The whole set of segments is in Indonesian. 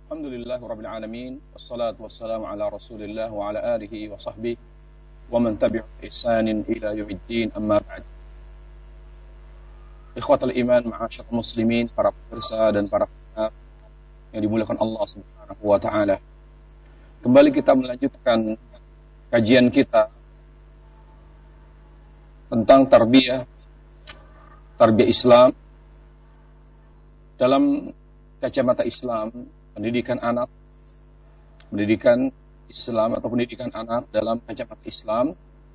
Alhamdulillahi Rabbil Alamin. Wassalatu wassalamu ala Rasulillah wa ala alihi wa sahbihi wa man tabi'u ihsanin ila yaumiddin, amma ba'd. Ikhwatal iman, ma'asyiral muslimin, para pemirsa dan para pendengar yang dimuliakan Allah Subhanahu wa taala. Kembali kita melanjutkan kajian kita tentang tarbiyah Islam dalam kacamata Islam, pendidikan anak, pendidikan Islam atau pendidikan anak dalam kacamata Islam,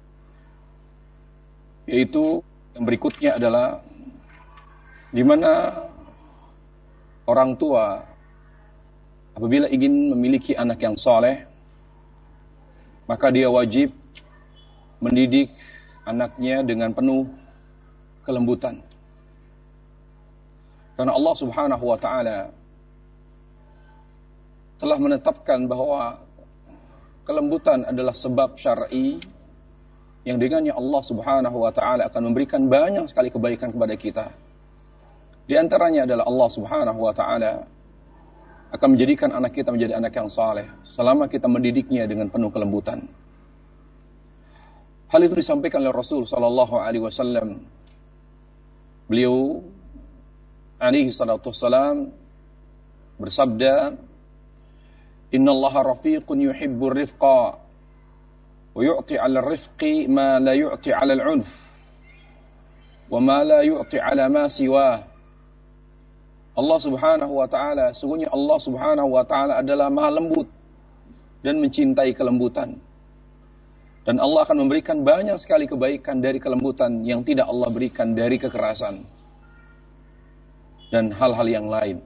yaitu yang berikutnya adalah di mana orang tua apabila ingin memiliki anak yang saleh, maka dia wajib mendidik anaknya dengan penuh kelembutan. Karena Allah Subhanahu wa taala telah menetapkan bahwa kelembutan adalah sebab syar'i yang dengannya Allah Subhanahu wa taala akan memberikan banyak sekali kebaikan kepada kita. Di antaranya adalah Allah Subhanahu wa taala akan menjadikan anak kita menjadi anak yang saleh selama kita mendidiknya dengan penuh kelembutan. Hal itu disampaikan oleh Rasul sallallahu alaihi wasallam. Beliau alaihi salatu wassalam bersabda, "Innallaha rafiqun yuhibbur rifqa wa yu'ti 'ala ar-rifqi ma la yu'ti 'ala al-'unf wa ma la yu'ti 'ala ma siwah." Allah Subhanahu wa taala, sungguhnya Allah Subhanahu wa taala adalah Maha lembut dan mencintai kelembutan. Dan Allah akan memberikan banyak sekali kebaikan dari kelembutan yang tidak Allah berikan dari kekerasan dan hal-hal yang lain.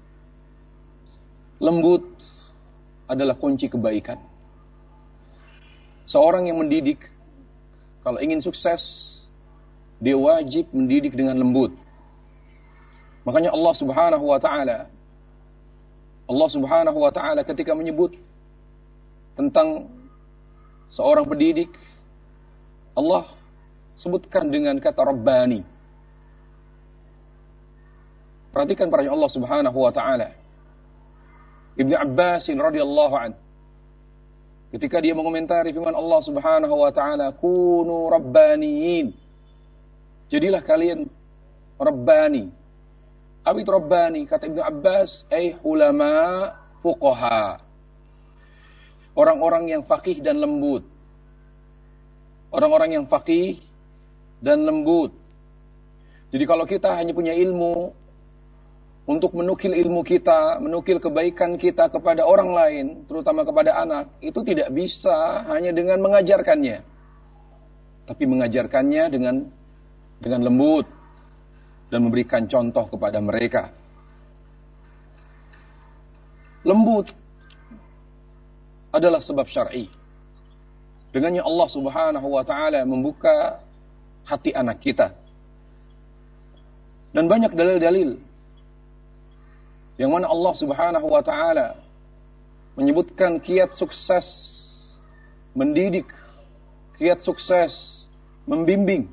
Lembut adalah kunci kebaikan. Seorang yang mendidik, kalau ingin sukses, dia wajib mendidik dengan lembut. Makanya Allah Subhanahu wa taala ketika menyebut tentang seorang pendidik, Allah sebutkan dengan kata Rabbani. Perhatikan perhatian Allah Subhanahu wa taala. Ibnu Abbas radhiyallahu anhu ketika dia mengomentari firman Allah Subhanahu wa taala, "Kunu rabbaniyin." Jadilah kalian rabbani. Apa itu rabbani? Kata Ibnu Abbas, ulama fuqaha. Orang-orang yang faqih dan lembut. Orang-orang yang faqih dan lembut. Jadi kalau kita hanya punya ilmu untuk menukil ilmu kita, menukil kebaikan kita kepada orang lain, terutama kepada anak, itu tidak bisa hanya dengan mengajarkannya. Tapi mengajarkannya dengan lembut dan memberikan contoh kepada mereka. Lembut adalah sebab syar'i. Dengannya Allah Subhanahu wa taala membuka hati anak kita. Dan banyak dalil-dalil yang mana Allah Subhanahu wa taala menyebutkan kiat sukses mendidik, kiat sukses membimbing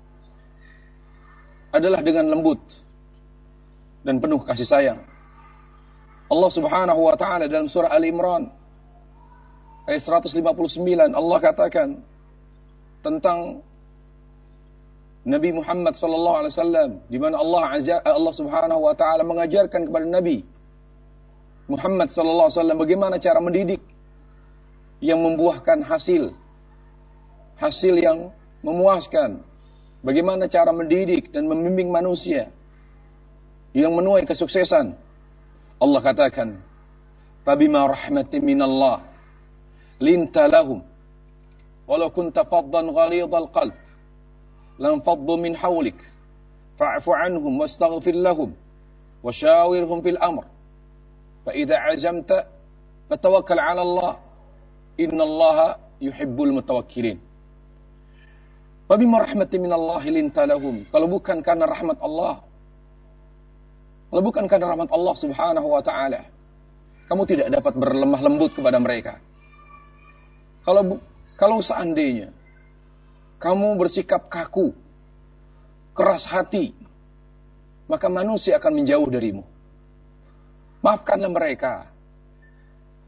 adalah dengan lembut dan penuh kasih sayang. Allah Subhanahu wa taala dalam surah Ali Imran ayat 159 Allah katakan tentang Nabi Muhammad sallallahu alaihi wasallam, di mana Allah Subhanahu wa taala mengajarkan kepada Nabi Muhammad sallallahu alaihi wasallam bagaimana cara mendidik yang membuahkan hasil yang memuaskan. Bagaimana cara mendidik dan membimbing manusia yang menuai kesuksesan. Allah katakan, "Fabima rahmatin minallah linta lahum walau kunta faddan ghalidhal qalb lam faddu min hawlik fa'fu anhum wastaghfir lahum washawirhum fil amr fa idza azamta fatawakkal 'ala Allah innallaha yuhibbul mutawakkilin." Fabima rahmatin minallahi linta lahum. Kalau bukan karena rahmat Allah, kalau bukan karena rahmat Allah Subhanahu wa taala, kamu tidak dapat berlemah lembut kepada mereka. Kalau seandainya kamu bersikap kaku, keras hati, maka manusia akan menjauh darimu. Maafkanlah mereka.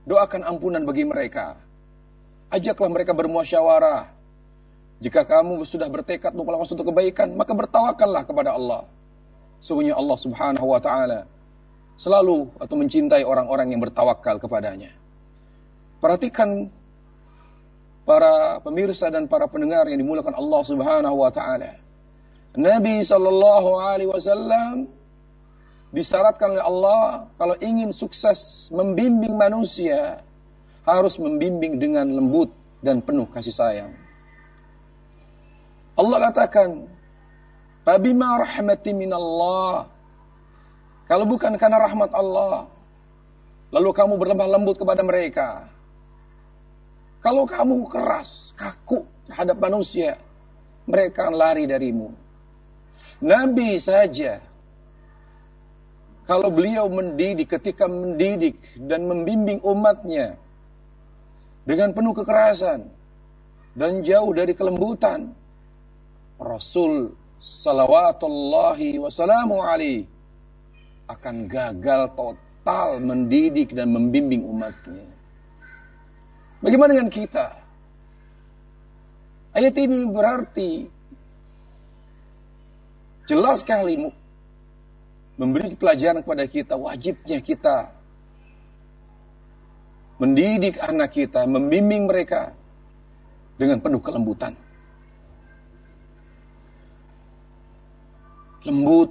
Doakan ampunan bagi mereka. Ajaklah mereka bermusyawarah. Jika kamu sudah bertekad untuk melakukan suatu kebaikan, maka bertawakallah kepada Allah. Sesungguhnya Allah Subhanahu wa taala selalu atau mencintai orang-orang yang bertawakal kepadanya. Perhatikan para pemirsa dan para pendengar yang dimuliakan Allah Subhanahu wa taala. Nabi sallallahu alaihi wasallam disyaratkan oleh Allah kalau ingin sukses membimbing manusia harus membimbing dengan lembut dan penuh kasih sayang. Allah katakan, "Fabima rahmatin minallah." Kalau bukan karena rahmat Allah, lalu kamu berlemah lembut kepada mereka. Kalau kamu keras, kaku terhadap manusia, mereka akan lari darimu. Nabi saja, kalau beliau ketika mendidik dan membimbing umatnya dengan penuh kekerasan dan jauh dari kelembutan, Rasul salawatullahi wassalamu alaihi akan gagal total mendidik dan membimbing umatnya. Bagaimana dengan kita? Ayat ini berarti jelas sekali memberi pelajaran kepada kita, wajibnya kita mendidik anak kita, membimbing mereka dengan penuh kelembutan. Lembut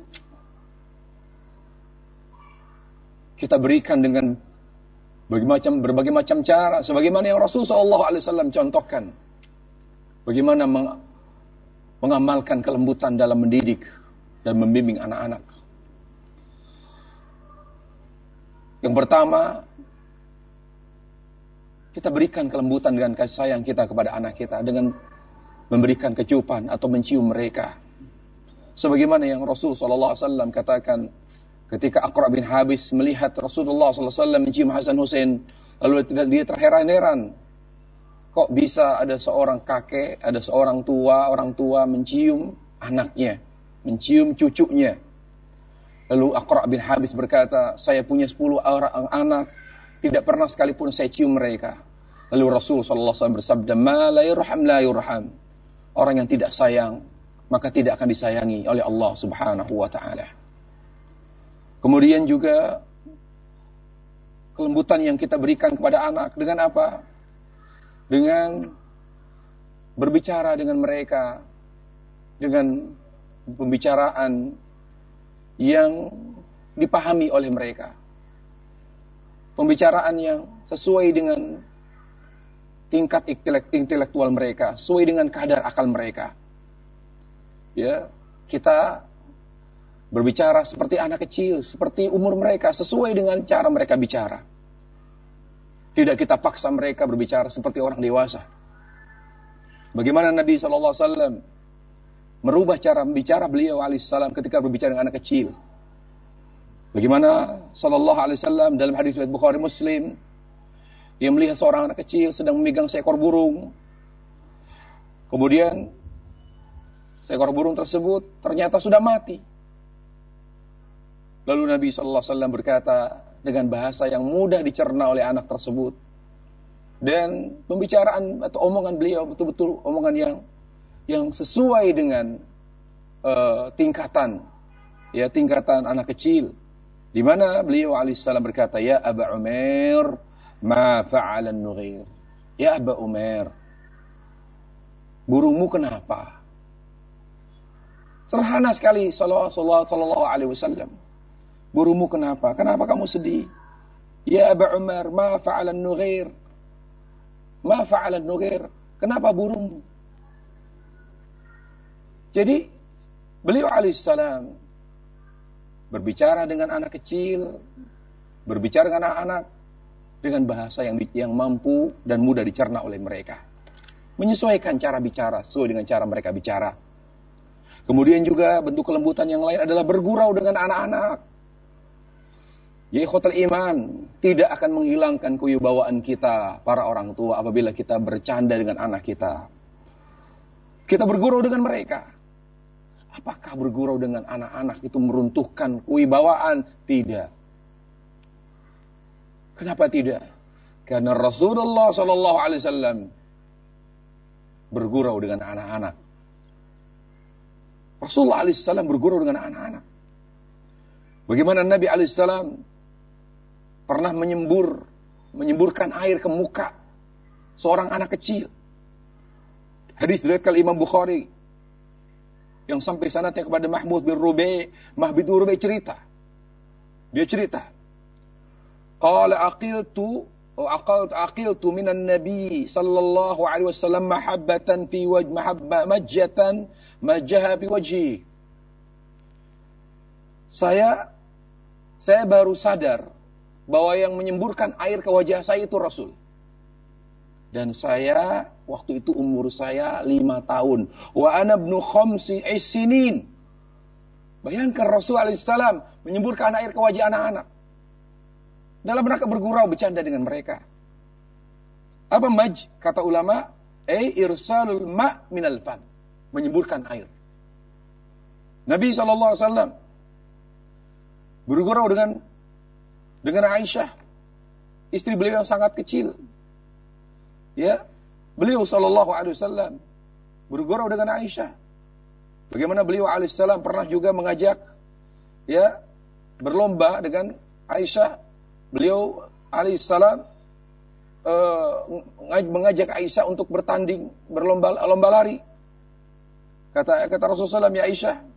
kita berikan dengan berbagai macam cara, sebagaimana yang Rasulullah SAW contohkan. Bagaimana mengamalkan kelembutan dalam mendidik dan membimbing anak-anak. Yang pertama, kita berikan kelembutan dengan kasih sayang kita kepada anak kita dengan memberikan kecupan atau mencium mereka. Sebagaimana yang Rasul SAW katakan ketika Aqra bin Habis melihat Rasulullah SAW mencium Hasan Hussein, lalu dia terheran-heran. Kok bisa ada seorang kakek, ada seorang orang tua mencium anaknya, mencium cucunya. Lalu Aqra bin Habis berkata, saya punya 10 orang anak, tidak pernah sekalipun saya cium mereka. Lalu Rasul SAW bersabda, ma la yurham la yurham. Orang yang tidak sayang, maka tidak akan disayangi oleh Allah Subhanahu wa ta'ala. Kemudian juga kelembutan yang kita berikan kepada anak dengan apa? Dengan berbicara dengan mereka, dengan pembicaraan yang dipahami oleh mereka. Pembicaraan yang sesuai dengan tingkat intelektual mereka, sesuai dengan kadar akal mereka. Ya, kita berbicara seperti anak kecil, seperti umur mereka, sesuai dengan cara mereka bicara. Tidak kita paksa mereka berbicara seperti orang dewasa. Bagaimana Nabi SAW merubah cara bicara beliau alaihissalam ketika berbicara dengan anak kecil. Bagaimana sallallahu alaihi wasallam dalam hadis riwayat Bukhari Muslim, dia melihat seorang anak kecil sedang memegang seekor burung. Kemudian seekor burung tersebut ternyata sudah mati. Lalu Nabi sallallahu alaihi wasallam berkata dengan bahasa yang mudah dicerna oleh anak tersebut. Dan pembicaraan atau omongan beliau betul-betul omongan yang sesuai dengan tingkatan anak kecil. Di mana beliau alaihissalam berkata, ya Aba Umair, ma fa'ala an-nughir. Ya Aba Umair, burungmu kenapa? Sederhana sekali sallallahu alaihi wasallam. Burungmu kenapa? Kenapa kamu sedih? Ya Aba Umair, ma fa'ala an-nughir. Ma fa'ala an-nughir. Kenapa burungmu? Jadi beliau alaihissalam berbicara dengan anak kecil, berbicara dengan anak-anak dengan bahasa yang mampu dan mudah dicerna oleh mereka. Menyesuaikan cara bicara sesuai dengan cara mereka bicara. Kemudian juga bentuk kelembutan yang lain adalah bergurau dengan anak-anak. Ya ikhwatal iman, tidak akan menghilangkan kewibawaan kita para orang tua apabila kita bercanda dengan anak kita. Kita bergurau dengan mereka. Apakah bergurau dengan anak-anak itu meruntuhkan kewibawaan? Tidak. Kenapa tidak? Karena Rasulullah sallallahu alaihi wasallam bergurau dengan anak-anak. Rasulullah alaihi wasallam bergurau dengan anak-anak. Bagaimana Nabi alaihi wasallam pernah menyemburkan air ke muka seorang anak kecil. Hadis diriwayatkan Imam Bukhari yang sampai sanadnya kepada Mahmud bin Rubai. Mahmud bin Rubai cerita. Dia cerita. Qala aqiltu minan nabi sallallahu alaihi wasallam mahabbatan fi majjatan majjaha fi wajhi. Saya baru sadar bahwa yang menyemburkan air ke wajah saya itu Rasul. Dan saya waktu itu umur saya 5 tahun. Wa ana ibnu khamsi sinin. Bayangkan Rasul alaihissalam menyemburkan air ke wajah anak-anak. Dalam rangka bergurau bercanda dengan mereka. Apa maj? Kata ulama, irsalul ma' minal fam. Menyemburkan air. Nabi SAW bergurau dengan Aisyah, istri beliau yang sangat kecil. Ya, beliau SAW bergurau dengan Aisyah. Bagaimana beliau alaihissalam pernah juga mengajak, ya, berlomba dengan Aisyah. Beliau alaihissalam mengajak Aisyah untuk bertanding, lomba lari. Kata Rasulullah SAW,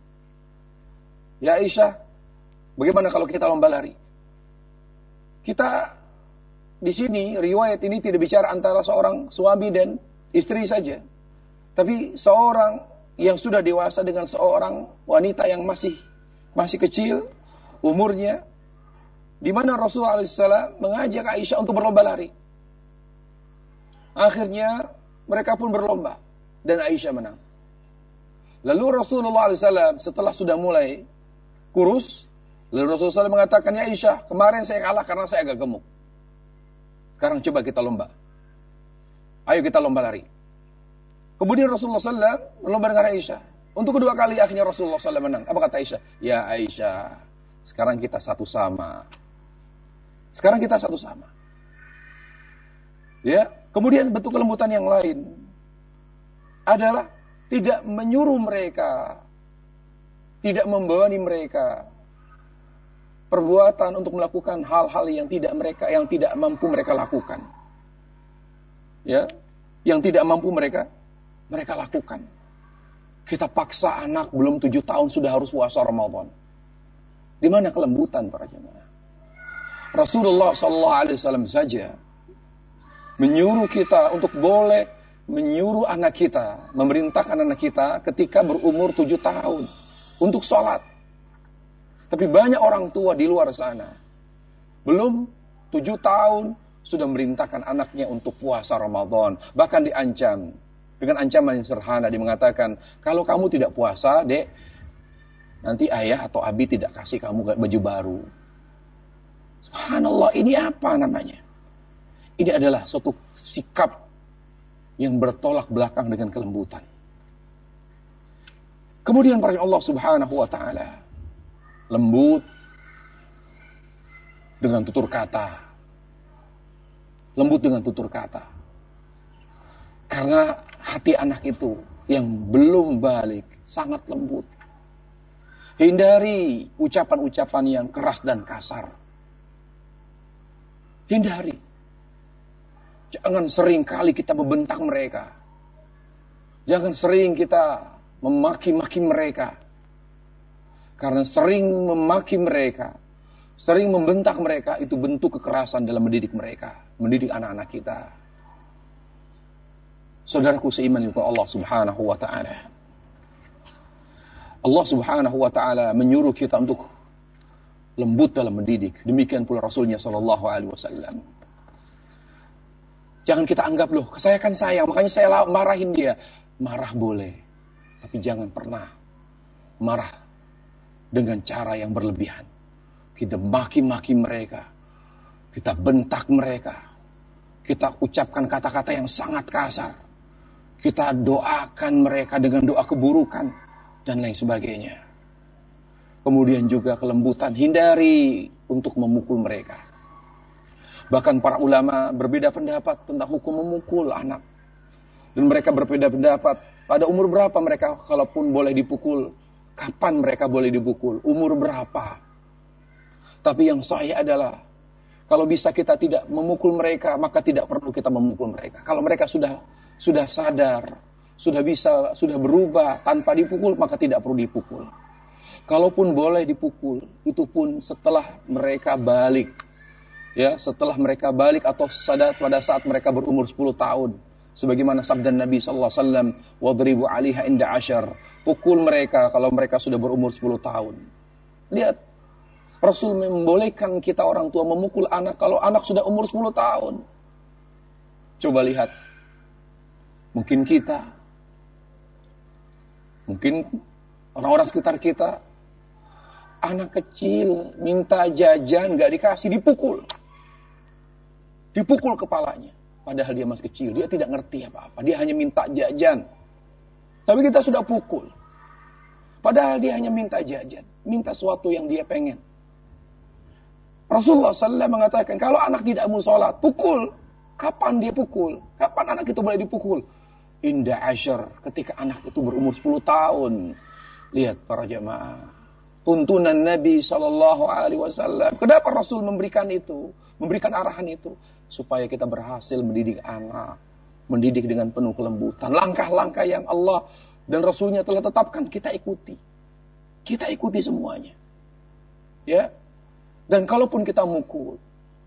ya Aisyah, bagaimana kalau kita lomba lari? Kita di sini riwayat ini tidak bicara antara seorang suami dan istri saja, tapi seorang yang sudah dewasa dengan seorang wanita yang masih kecil umurnya, di mana Rasulullah SAW mengajak Aisyah untuk berlomba lari. Akhirnya mereka pun berlomba dan Aisyah menang. Lalu Rasulullah SAW setelah sudah mulai kurus, lalu Rasulullah SAW mengatakan, ya Aisyah, kemarin saya kalah karena saya agak gemuk. Sekarang coba kita lomba. Ayo kita lomba lari. Kemudian Rasulullah SAW berlomba dengan Aisyah. Untuk kedua kali akhirnya Rasulullah SAW menang. Apa kata Aisyah? Ya Aisyah, sekarang kita satu sama. Sekarang kita satu sama. Ya, kemudian bentuk kelembutan yang lain adalah tidak menyuruh mereka, tidak membebani mereka perbuatan untuk melakukan hal-hal yang tidak mampu mereka lakukan. Ya, yang tidak mampu mereka lakukan. Kita paksa anak belum 7 tahun sudah harus puasa Ramadan. Di mana kelembutan para jemaah? Rasulullah SAW saja menyuruh kita untuk boleh menyuruh anak kita, memerintahkan anak kita ketika berumur 7 tahun untuk sholat. Tapi banyak orang tua di luar sana belum 7 tahun sudah memerintahkan anaknya untuk puasa Ramadan. Bahkan diancam dengan ancaman yang sederhana. Dia mengatakan, kalau kamu tidak puasa, dek, nanti ayah atau abi tidak kasih kamu baju baru. Subhanallah, ini apa namanya? Ini adalah suatu sikap yang bertolak belakang dengan kelembutan. Kemudian para Allah Subhanahu wa taala lembut dengan tutur kata. Lembut dengan tutur kata. Karena hati anak itu yang belum balik sangat lembut. Hindari ucapan-ucapan yang keras dan kasar. Hindari. Jangan sering kali kita membentak mereka. Jangan sering kita memaki-maki mereka. Karena sering memaki mereka, sering membentak mereka, itu bentuk kekerasan dalam mendidik mereka, mendidik anak-anak kita. Saudaraku seiman dengan Allah Subhanahu wa taala. Allah Subhanahu wa taala menyuruh kita untuk lembut dalam mendidik. Demikian pula Rasulnya sallallahu alaihi wasallam. Jangan kita anggap, loh, saya kan sayang, makanya saya marahin dia. Marah boleh, tapi jangan pernah marah dengan cara yang berlebihan. Kita maki-maki mereka, kita bentak mereka, kita ucapkan kata-kata yang sangat kasar, kita doakan mereka dengan doa keburukan, dan lain sebagainya. Kemudian juga kelembutan, hindari untuk memukul mereka. Bahkan para ulama berbeda pendapat tentang hukum memukul anak. Dan mereka berbeda pendapat pada umur berapa mereka kalaupun boleh dipukul. Kapan mereka boleh dipukul? Umur berapa? Tapi yang sahih adalah kalau bisa kita tidak memukul mereka, maka tidak perlu kita memukul mereka. Kalau mereka sudah sadar, sudah berubah tanpa dipukul, maka tidak perlu dipukul. Kalaupun boleh dipukul, itu pun setelah mereka balik. Ya, setelah mereka balik atau sadar pada saat mereka berumur 10 tahun. Sebagaimana sabda Nabi sallallahu alaihi wasallam, "Wadribu 'alaiha inda 'ashar." Pukul mereka kalau mereka sudah berumur 10 tahun. Lihat, Rasul membolehkan kita orang tua memukul anak kalau anak sudah umur 10 tahun. Coba lihat. Mungkin kita, mungkin orang-orang sekitar kita, anak kecil minta jajan gak dikasih, dipukul. Dipukul kepalanya. Padahal dia masih kecil, dia tidak ngerti apa-apa. Dia hanya minta jajan. Tapi kita sudah pukul. Padahal dia hanya minta jajan. Minta sesuatu yang dia pengen. Rasulullah SAW mengatakan, kalau anak tidak mau sholat, pukul. Kapan dia pukul? Kapan anak itu boleh dipukul? Inda asyar, ketika anak itu berumur 10 tahun. Lihat para jamaah. Tuntunan Nabi SAW. Kenapa Rasul memberikan itu? Memberikan arahan itu? Supaya kita berhasil mendidik anak. Mendidik dengan penuh kelembutan. Langkah-langkah yang Allah dan Rasulnya telah tetapkan, kita ikuti. Kita ikuti semuanya. Ya. Dan kalaupun kita mukul,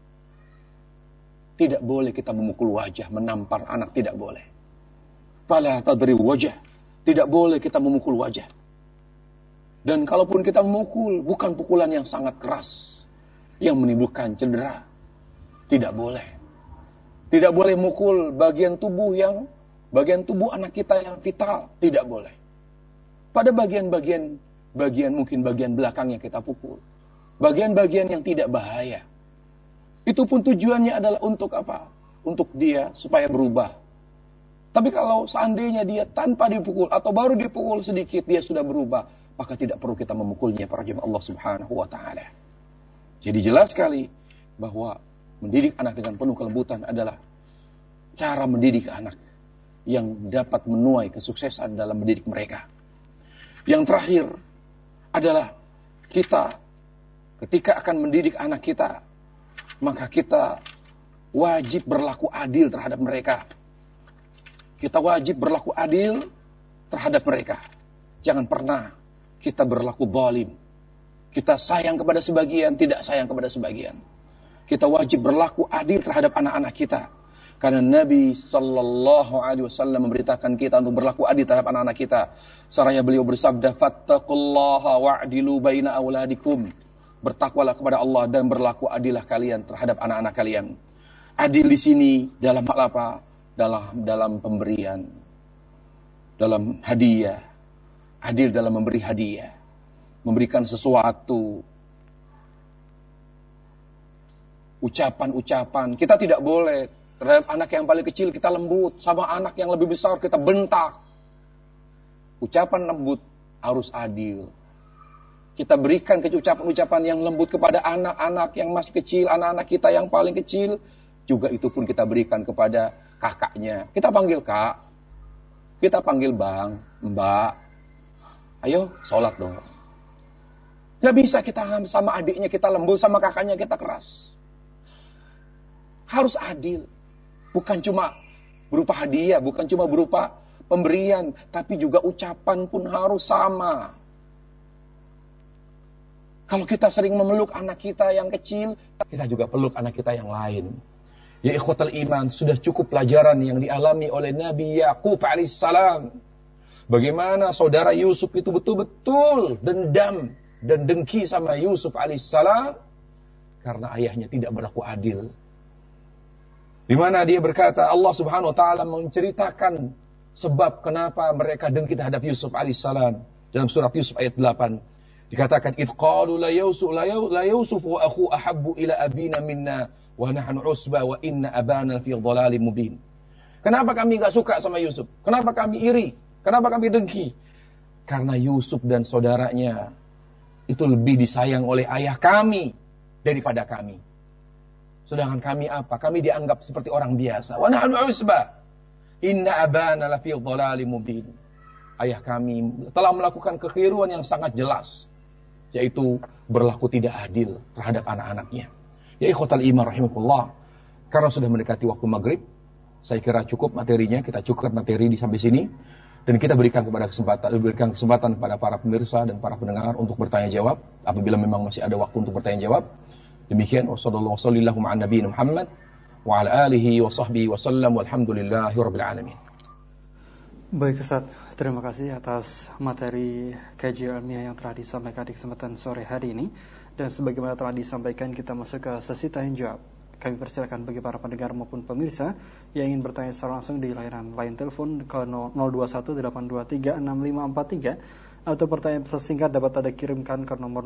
tidak boleh kita memukul wajah, menampar anak, tidak boleh. Fala tadrib wajah. Tidak boleh kita memukul wajah. Dan kalaupun kita memukul, bukan pukulan yang sangat keras, yang menimbulkan cedera. Tidak boleh. Tidak boleh mukul bagian tubuh anak kita yang vital. Tidak boleh. Pada bagian mungkin bagian belakang yang kita pukul. Bagian-bagian yang tidak bahaya. Itu pun tujuannya adalah untuk apa? Untuk dia supaya berubah. Tapi kalau seandainya dia tanpa dipukul atau baru dipukul sedikit dia sudah berubah, maka tidak perlu kita memukulnya para jemaah Allah Subhanahu wa taala. Jadi jelas sekali bahwa mendidik anak dengan penuh kelembutan adalah cara mendidik anak yang dapat menuai kesuksesan dalam mendidik mereka. Yang terakhir adalah kita ketika akan mendidik anak kita, maka kita wajib berlaku adil terhadap mereka. Kita wajib berlaku adil terhadap mereka. Jangan pernah kita berlaku zalim. Kita sayang kepada sebagian, tidak sayang kepada sebagian. Kita wajib berlaku adil terhadap anak-anak kita. Karena Nabi sallallahu alaihi wasallam memberitakan kita untuk berlaku adil terhadap anak-anak kita. Seraya beliau bersabda, "Fattaqullaha wa'dilu baina auladikum." Bertakwalah kepada Allah dan berlaku adillah kalian terhadap anak-anak kalian. Adil di sini dalam hal apa? Dalam pemberian, dalam hadiah. Adil dalam memberi hadiah. Memberikan sesuatu. Ucapan-ucapan. Kita tidak boleh terhadap anak yang paling kecil kita lembut. Sama anak yang lebih besar kita bentak. Ucapan lembut harus adil. Kita berikan ucapan-ucapan yang lembut kepada anak-anak yang masih kecil. Anak-anak kita yang paling kecil. Juga itu pun kita berikan kepada kakaknya. Kita panggil kak. Kita panggil bang, mbak. Ayo sholat dong. Gak bisa kita sama adiknya kita lembut. Sama kakaknya kita keras. Harus adil. Bukan cuma berupa hadiah, bukan cuma berupa pemberian, tapi juga ucapan pun harus sama. Kalau kita sering memeluk anak kita yang kecil, kita juga peluk anak kita yang lain. Ya ikhwatal iman, sudah cukup pelajaran yang dialami oleh Nabi Yaqub alaihissalam. Bagaimana saudara Yusuf itu betul-betul dendam dan dengki sama Yusuf alaihissalam karena ayahnya tidak berlaku adil. Di mana dia berkata, Allah Subhanahu wa taala menceritakan sebab kenapa mereka dengki terhadap Yusuf alaihissalam dalam surat Yusuf ayat 8. Dikatakan idh qalu la Yusuf wa akhu ahabbu ila abina minna wa nahnu usba wa inna abana fi dhalalin mubin. Kenapa kami enggak suka sama Yusuf? Kenapa kami iri? Kenapa kami dengki? Karena Yusuf dan saudaranya itu lebih disayang oleh ayah kami daripada kami. Sedangkan kami apa? Kami dianggap seperti orang biasa. Wa nahnu usbah. Inna abana lafi dhalalim mubin. Ayah kami telah melakukan kekeliruan yang sangat jelas, yaitu berlaku tidak adil terhadap anak-anaknya. Ya ikhwatal iman rahimakumullah, karena sudah mendekati waktu maghrib, saya kira cukup materinya, kita cukupkan materi di sampai sini, dan kita berikan kesempatan kepada para pemirsa dan para pendengar untuk bertanya jawab apabila memang masih ada waktu untuk bertanya jawab. Demikian, wassalamualaikum warahmatullahi Muhammad wa ala alihi wa sahbihi wa sallam walhamdulillahi rabbil alamin. Baik Ustaz, terima kasih atas materi kajian ilmiah yang telah disampaikan di kesempatan sore hari ini. Dan sebagaimana telah disampaikan, kita masuk ke sesi tanya jawab. Kami persilakan bagi para pendengar maupun pemirsa yang ingin bertanya secara langsung di layanan line telepon ke 0218236543 atau pertanyaan pesan singkat dapat Anda kirimkan ke nomor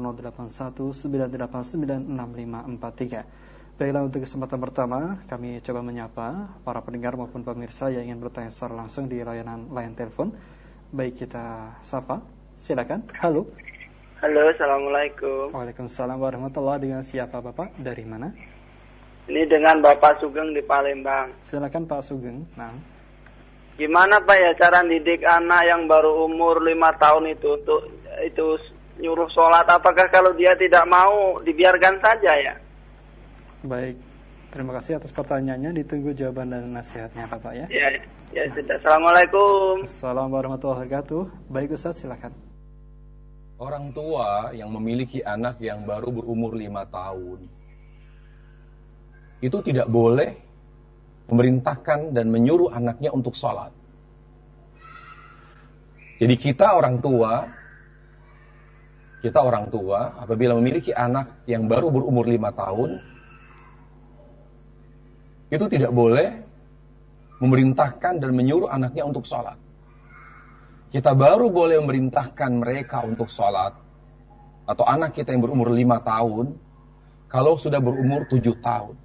0819896543. Baiklah, untuk kesempatan pertama kami coba menyapa para pendengar maupun pemirsa yang ingin bertanya secara langsung di layanan line telepon. Baik, kita sapa. Silakan. Halo. Halo, assalamualaikum. Waalaikumsalam warahmatullahi. Dengan siapa Bapak? Dari mana? Ini dengan Bapak Sugeng di Palembang. Silakan Pak Sugeng. Nah, gimana Pak ya cara didik anak yang baru umur 5 tahun itu untuk nyuruh sholat? Apakah kalau dia tidak mau dibiarkan saja ya? baik. Terima kasih atas pertanyaannya. Ditunggu jawaban dan nasihatnya Bapak ya. Ya sudah. Assalamualaikum. Assalamualaikum warahmatullahi wabarakatuh. Baik Ustaz, silakan. Orang tua yang memiliki anak yang baru berumur 5 tahun itu tidak boleh memerintahkan dan menyuruh anaknya untuk sholat. Jadi kita orang tua apabila memiliki anak yang baru berumur 5 tahun, itu tidak boleh memerintahkan dan menyuruh anaknya untuk sholat. Kita baru boleh memerintahkan mereka untuk sholat, atau anak kita yang berumur 5 tahun, kalau sudah berumur 7 tahun.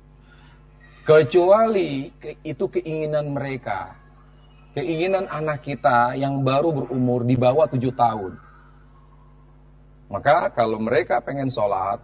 Kecuali itu keinginan mereka, keinginan anak kita yang baru berumur di bawah 7 tahun. Maka kalau mereka pengen sholat,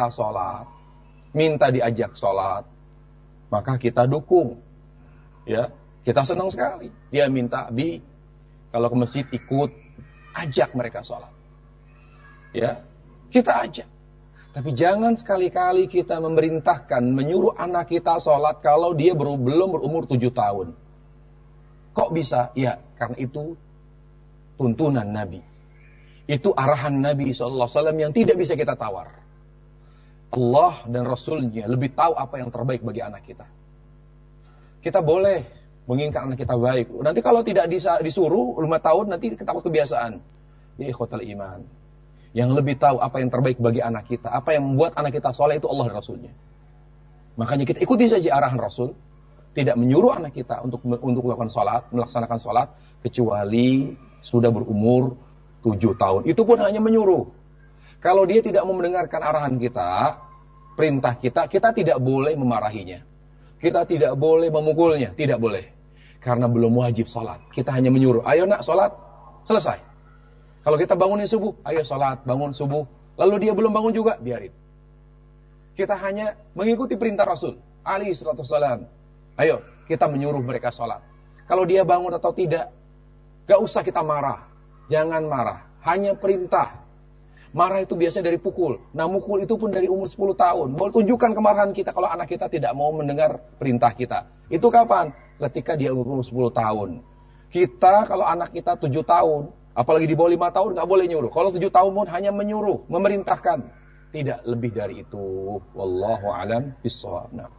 minta diajak sholat, maka kita dukung. Ya, kita senang sekali. Dia minta, kalau ke masjid ikut, ajak mereka sholat. Ya, kita ajak. Tapi jangan sekali-kali kita memerintahkan, menyuruh anak kita sholat kalau dia belum berumur 7 tahun. Kok bisa? Ya, karena itu tuntunan Nabi. Itu arahan Nabi SAW yang tidak bisa kita tawar. Allah dan Rasulnya lebih tahu apa yang terbaik bagi anak kita. Kita boleh menginginkan anak kita baik. Nanti kalau tidak disuruh 5 tahun, nanti kita takut kebiasaan. Ya ikhwatal iman. Yang lebih tahu apa yang terbaik bagi anak kita, apa yang membuat anak kita soleh itu Allah dan Rasulnya. Makanya kita ikuti saja arahan Rasul, tidak menyuruh anak kita untuk melaksanakan sholat, kecuali sudah berumur 7 tahun. Itu pun hanya menyuruh. Kalau dia tidak mau mendengarkan arahan kita, perintah kita tidak boleh memarahinya. Kita tidak boleh memukulnya, tidak boleh. Karena belum wajib sholat. Kita hanya menyuruh, ayo nak sholat, selesai. Kalau kita bangunin subuh, ayo sholat, bangun subuh. Lalu dia belum bangun juga, biarin. Kita hanya mengikuti perintah Rasul alaihi salatu wassalam. Ayo, kita menyuruh mereka sholat. Kalau dia bangun atau tidak, gak usah kita marah. Jangan marah, hanya perintah. Marah itu biasanya dari pukul. Nah, mukul itu pun dari umur 10 tahun. Boleh tunjukkan kemarahan kita kalau anak kita tidak mau mendengar perintah kita. Itu kapan? Ketika dia umur 10 tahun. Kita kalau anak kita 7 tahun, apalagi di bawah 5 tahun, gak boleh nyuruh. Kalau 7 tahun pun hanya menyuruh, memerintahkan. Tidak lebih dari itu. Wallahu a'lam bishawab. Nah.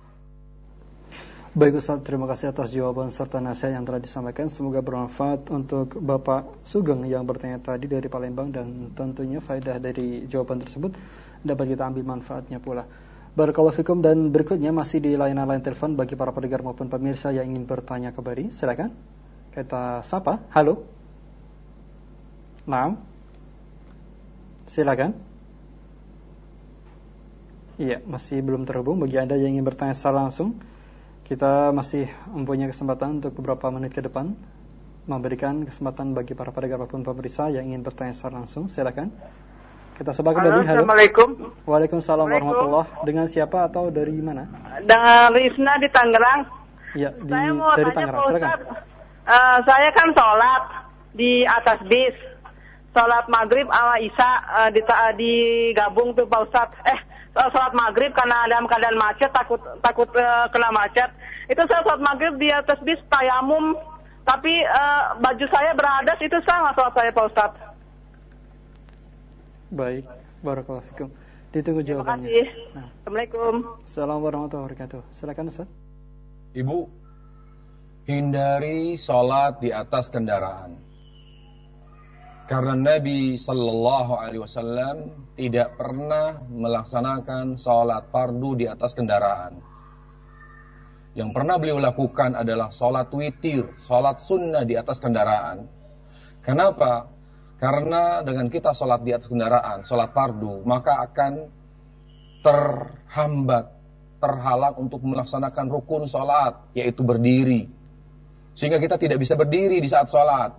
Baik Ustaz, terima kasih atas jawaban serta nasihat yang telah disampaikan. Semoga bermanfaat untuk Bapak Sugeng yang bertanya tadi dari Palembang, dan tentunya faedah dari jawaban tersebut dapat kita ambil manfaatnya pula. Barakallahu fikum. Dan berikutnya masih di layanan telepon bagi para pendengar maupun pemirsa yang ingin bertanya kembali. Silakan. Kita sapa. Halo. Naam. Silakan. Iya, masih belum terhubung. Bagi Anda yang ingin bertanya secara langsung, kita masih mempunyai kesempatan untuk beberapa menit ke depan memberikan kesempatan bagi para pendengar maupun pemirsa yang ingin bertanya secara langsung. Silakan. Kita sebagai dulu. Halo. Assalamualaikum. Waalaikumsalam warahmatullahi. Dengan siapa atau dari mana? Dari Isna di Tangerang. Ya, Saya mau dari tanya Tangerang. Pak Silakan. Ustaz. Saya kan sholat di atas bis. Sholat maghrib sama isya digabung tuh Pak Ustaz. Sholat maghrib karena dalam keadaan macet, takut kena macet. Itu saya sholat maghrib di atas bis tayamum. Tapi baju saya beradas, itu sah nggak sholat saya Pak Ustaz? Baik, barakallahu fikum. Ditunggu jawabannya. Terima kasih. Nah. Assalamualaikum. Assalamualaikum warahmatullahi wabarakatuh. Silakan Ustaz. Ibu, hindari sholat di atas kendaraan. Karena Nabi Sallallahu Alaihi Wasallam tidak pernah melaksanakan sholat fardu di atas kendaraan. Yang pernah beliau lakukan adalah sholat witir, sholat sunnah di atas kendaraan. Kenapa? Karena dengan kita sholat di atas kendaraan, sholat fardu, maka akan terhalang untuk melaksanakan rukun sholat, yaitu berdiri. Sehingga kita tidak bisa berdiri di saat sholat.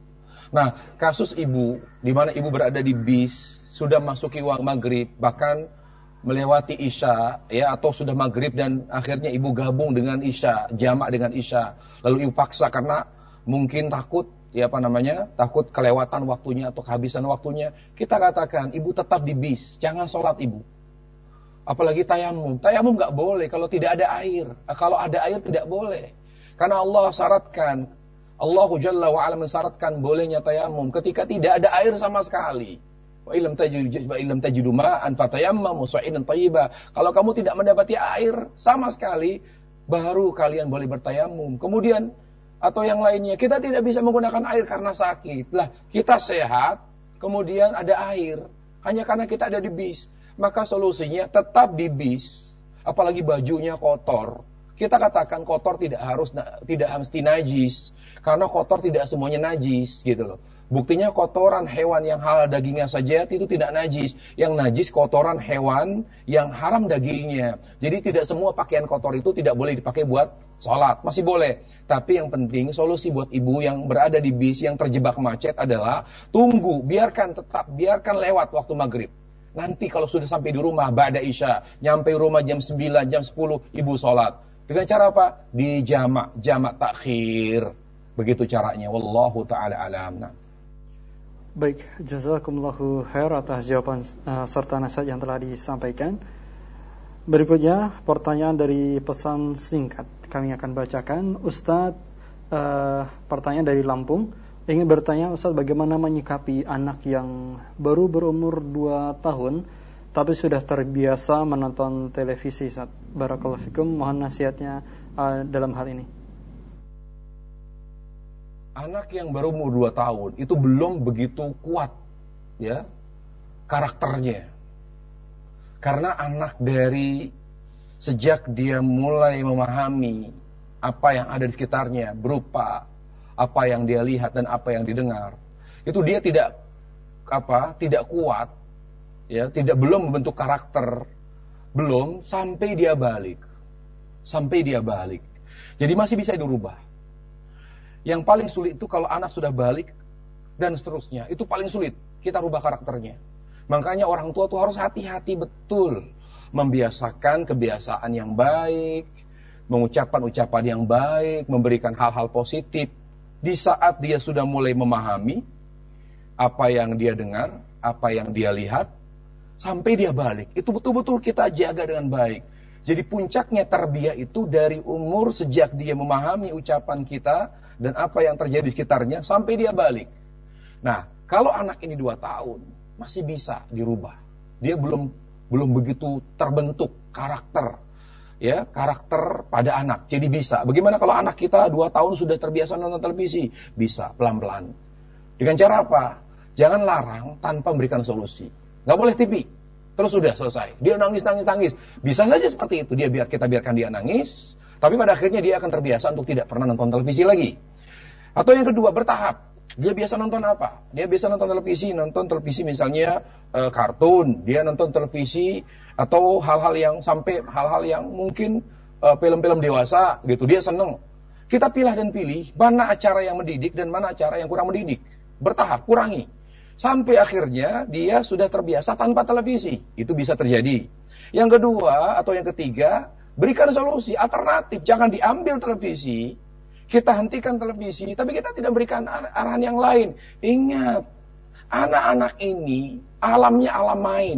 Nah, kasus ibu, di mana ibu berada di bis, sudah masuki waktu maghrib, bahkan melewati isya, ya, atau sudah maghrib dan akhirnya ibu gabung dengan isya, jamak dengan isya, lalu ibu paksa karena mungkin takut, takut kelewatan waktunya atau kehabisan waktunya. Kita katakan, ibu tetap di bis, jangan sholat ibu. Apalagi tayamum nggak boleh kalau tidak ada air. Kalau ada air tidak boleh, karena Allah syaratkan, Allahu Jalla wa Ala mensyaratkan bolehnya tayamum ketika tidak ada air sama sekali. Wa illam tajidu ma'an fatayammamu sa'idan thayyiba. Kalau kamu tidak mendapati air sama sekali, baru kalian boleh bertayamum. Kemudian atau yang lainnya, kita tidak bisa menggunakan air karena sakit. Lah, kita sehat, kemudian ada air hanya karena kita ada di bis. Maka solusinya tetap di bis. Apalagi bajunya kotor. Kita katakan kotor tidak mesti najis. Karena kotor tidak semuanya najis, gitu loh. Buktinya kotoran hewan yang halal dagingnya saja itu tidak najis. Yang najis kotoran hewan yang haram dagingnya. Jadi tidak semua pakaian kotor itu tidak boleh dipakai buat sholat. Masih boleh. Tapi yang penting solusi buat ibu yang berada di bis yang terjebak macet adalah tunggu, biarkan lewat waktu maghrib. Nanti kalau sudah sampai di rumah ba'da isya, nyampe rumah jam 9, jam 10, ibu sholat. Dengan cara apa? Di jamak takhir. Begitu caranya. Wallahu ta'ala alam. Nah. Baik, jazakumullahu khair atas jawaban serta nasihat yang telah disampaikan. Berikutnya pertanyaan dari pesan singkat. Kami akan bacakan. Ustadz, pertanyaan dari Lampung. Ingin bertanya Ustadz, bagaimana menyikapi anak yang baru berumur 2 tahun tapi sudah terbiasa menonton televisi, Ustadz? Barakallahu fikum, mohon nasihatnya dalam hal ini. Anak yang baru umur 2 tahun itu belum begitu kuat, ya, karakternya. Karena anak dari sejak dia mulai memahami apa yang ada di sekitarnya, berupa apa yang dia lihat dan apa yang didengar, itu dia tidak kuat, ya, belum membentuk karakter, belum sampai dia balik. Jadi masih bisa dirubah. Yang paling sulit itu kalau anak sudah balik dan seterusnya, itu paling sulit kita rubah karakternya. Makanya orang tua tuh harus hati-hati betul membiasakan kebiasaan yang baik, mengucapkan ucapan yang baik, memberikan hal-hal positif. Di saat dia sudah mulai memahami apa yang dia dengar, apa yang dia lihat, sampai dia balik, itu betul-betul kita jaga dengan baik. Jadi puncaknya tarbiyah itu dari umur sejak dia memahami ucapan kita dan apa yang terjadi di sekitarnya sampai dia balik. Nah, kalau anak ini 2 tahun masih bisa dirubah. Dia belum begitu terbentuk karakter, ya, karakter pada anak. Jadi bisa. Bagaimana kalau anak kita 2 tahun sudah terbiasa nonton televisi? Bisa, pelan-pelan. Dengan cara apa? Jangan larang tanpa memberikan solusi. Nggak boleh TV. Terus sudah selesai. Dia nangis. Bisa saja seperti itu. Kita biarkan dia nangis. Tapi pada akhirnya dia akan terbiasa untuk tidak pernah nonton televisi lagi. Atau yang kedua, bertahap. Dia biasa nonton apa? Dia biasa nonton televisi misalnya kartun. Dia nonton televisi atau hal-hal yang mungkin film-film dewasa gitu. Dia seneng. Kita pilih mana acara yang mendidik dan mana acara yang kurang mendidik. Bertahap, kurangi. Sampai akhirnya dia sudah terbiasa tanpa televisi. Itu bisa terjadi. Yang kedua atau yang ketiga, berikan solusi alternatif. Jangan diambil televisi, kita hentikan televisi, tapi kita tidak berikan arahan yang lain. Ingat, anak-anak ini alamnya alam main.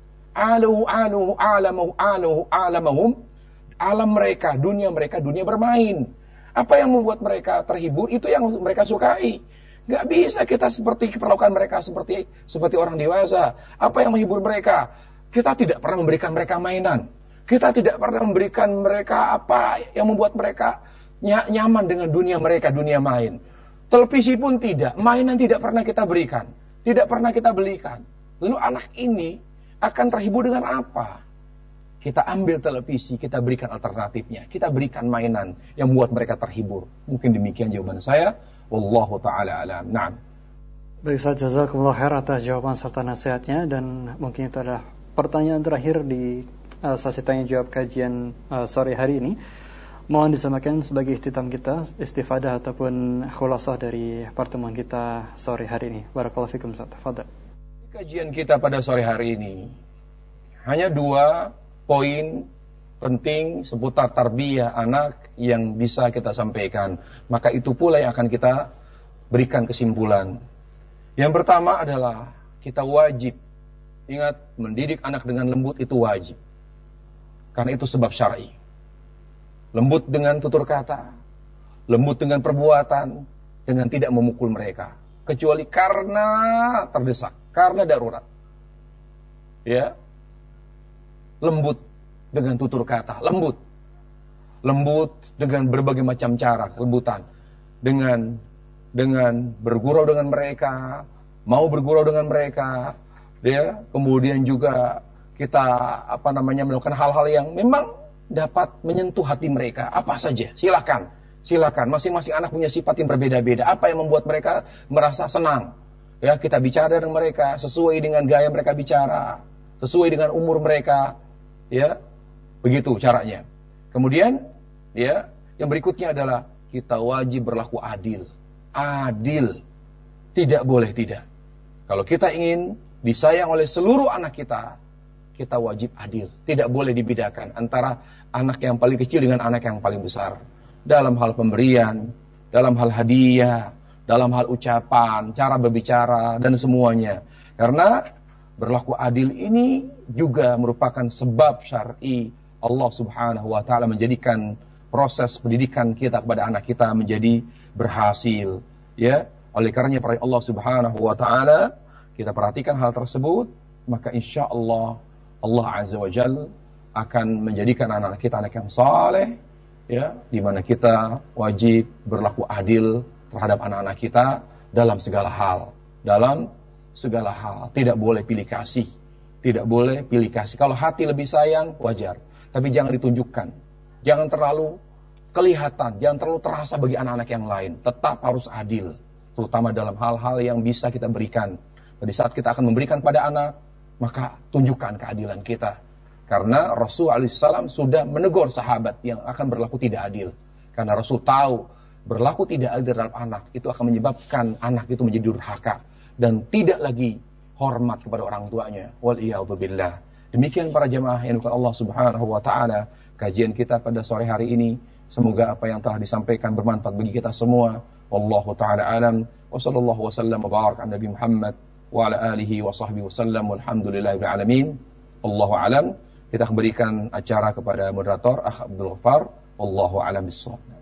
Alam mereka, dunia bermain. Apa yang membuat mereka terhibur, itu yang mereka sukai. Gak bisa kita perlakukan mereka seperti orang dewasa. Apa yang menghibur mereka? Kita tidak pernah memberikan mereka mainan. Kita tidak pernah memberikan mereka apa yang membuat mereka nyaman dengan dunia mereka, dunia main. Televisi pun tidak, mainan tidak pernah kita berikan, tidak pernah kita belikan. Lalu anak ini akan terhibur dengan apa? Kita ambil televisi, kita berikan alternatifnya, kita berikan mainan yang membuat mereka terhibur. Mungkin demikian jawaban saya. Wallahu ta'ala alam. Na'am. Baik, Ustaz, jazakumullah khair atas jawaban serta nasihatnya. Dan mungkin itu adalah pertanyaan terakhir di sesi tanya jawab kajian sore hari ini. Mohon disamakan sebagai ikhtitam kita, istifadah ataupun khulasah dari pertemuan kita sore hari ini. Barakallahu fikum, Ustaz. Tafadhal. Kajian kita pada sore hari ini hanya 2 poin penting seputar tarbiyah anak yang bisa kita sampaikan. Maka itu pula yang akan kita berikan kesimpulan. Yang pertama adalah kita wajib, ingat, mendidik anak dengan lembut itu wajib. Karena itu sebab syar'i. Lembut dengan tutur kata, lembut dengan perbuatan, dengan tidak memukul mereka. Kecuali karena terdesak, karena darurat. Ya, lembut dengan tutur kata, lembut dengan berbagai macam cara, kelembutan, dengan bergurau dengan mereka, mau bergurau dengan mereka, ya. Kemudian juga kita melakukan hal-hal yang memang dapat menyentuh hati mereka, apa saja, silakan. Masing-masing anak punya sifat yang berbeda-beda. Apa yang membuat mereka merasa senang? Ya, kita bicara dengan mereka sesuai dengan gaya mereka bicara, sesuai dengan umur mereka, ya. Begitu caranya. Kemudian, ya, yang berikutnya adalah kita wajib berlaku adil. Adil. Tidak boleh tidak. Kalau kita ingin disayang oleh seluruh anak kita wajib adil. Tidak boleh dibedakan antara anak yang paling kecil dengan anak yang paling besar. Dalam hal pemberian, dalam hal hadiah, dalam hal ucapan, cara berbicara, dan semuanya. Karena berlaku adil ini juga merupakan sebab syar'i Allah subhanahu wa ta'ala menjadikan proses pendidikan kita kepada anak kita menjadi berhasil. Ya, oleh karenanya para Allah subhanahu wa ta'ala, kita perhatikan hal tersebut, maka insya Allah Azza wa Jal akan menjadikan anak-anak kita anak yang saleh, ya, di mana kita wajib berlaku adil terhadap anak-anak kita dalam segala hal. Tidak boleh pilih kasih. Kalau hati lebih sayang, wajar. Tapi jangan ditunjukkan. Jangan terlalu kelihatan. Jangan terlalu terasa bagi anak-anak yang lain. Tetap harus adil. Terutama dalam hal-hal yang bisa kita berikan. Pada saat kita akan memberikan pada anak, maka tunjukkan keadilan kita. Karena Rasul alaihissalam sudah menegur sahabat yang akan berlaku tidak adil. Karena Rasul tahu berlaku tidak adil terhadap anak itu akan menyebabkan anak itu menjadi durhaka dan tidak lagi hormat kepada orang tuanya. Waliyadzubillah. Demikian para jemaah yang dimuliakan Allah Subhanahu wa taala, kajian kita pada sore hari ini. Semoga apa yang telah disampaikan bermanfaat bagi kita semua. Wallahu taala alam. Wa sallallahu wasallam wa baraka ala Nabi Muhammad wa ala alihi wa sahbihi wasallam. Walhamdulillahirabbil alamin. Allahu alam. Kita berikan acara kepada moderator Akh Abdul Ghaffar. Wallahu alam bissawab.